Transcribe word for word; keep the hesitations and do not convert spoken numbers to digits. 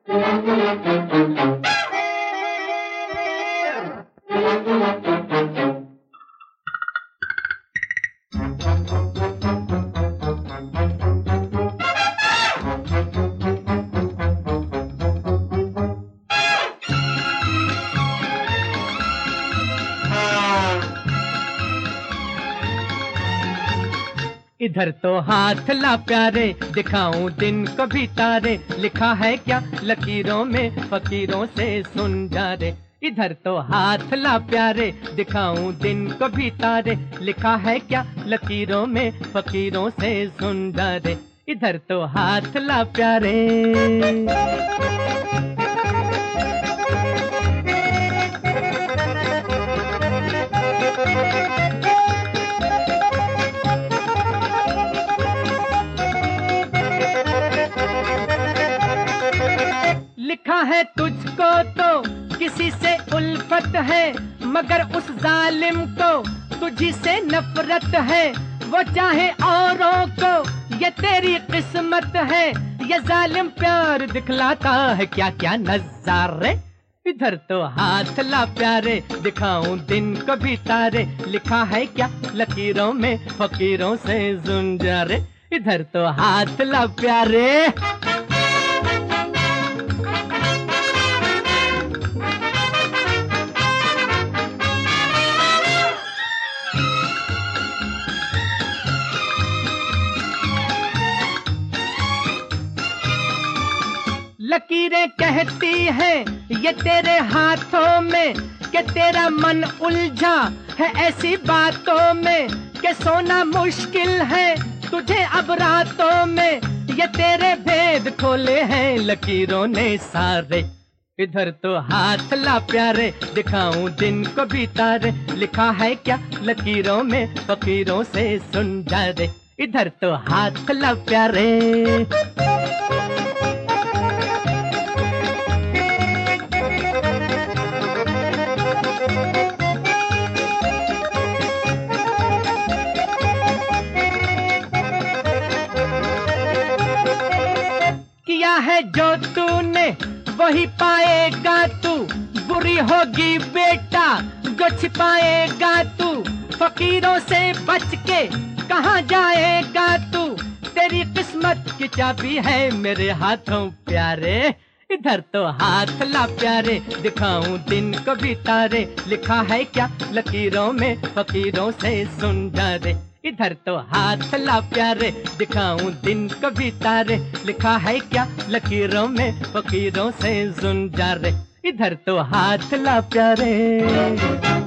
इधर तो हाथ ला प्यारे, दिखाऊं दिन को भी तारे, लिखा है क्या लकीरों में फकीरों से सुन जा रे। इधर तो हाथ ला प्यारे, दिखाऊं दिन को भी तारे, लिखा है क्या लकीरों में फकीरों से सुन जा रे। इधर तो हाथ ला प्यारे। लिखा है तुझको तो किसी से उल्फत है, मगर उस जालिम को तुझी से नफरत है। वो चाहे औरों को, ये तेरी किस्मत है, ये जालिम प्यार दिखलाता है क्या क्या नज़ारे। इधर तो हाथ ला प्यारे, दिखाऊं दिन को भी तारे, लिखा है क्या लकीरों में फकीरों से सुन जा रे। इधर तो हाथ ला प्यारे। लकीरें कहती हैं ये तेरे हाथों में, कि तेरा मन उलझा है ऐसी बातों में, कि सोना मुश्किल है तुझे अब रातों में। ये तेरे भेद खोले हैं लकीरों ने सारे। इधर तो हाथ ला प्यारे, दिखाऊं दिन को भी तारे, लिखा है क्या लकीरों में फकीरों से सुन जा रे। इधर तो हाथ ला प्यारे। किया है जो तूने वही पाएगा तू, बुरी होगी बेटा जो छिपाएगा तू। फकीरों से बच के कहाँ जाएगा तू, तेरी किस्मत की चाबी है मेरे हाथों प्यारे। इधर तो हाथ ला प्यारे, दिखाऊं दिन को भी तारे, लिखा है क्या लकीरों में फकीरों से सुन जा रे। इधर तो हाथ ला प्यारे, दिखाऊं दिन को भी तारे, लिखा है क्या लकीरों में फकीरों से सुन जा रे। इधर तो हाथ ला प्यारे।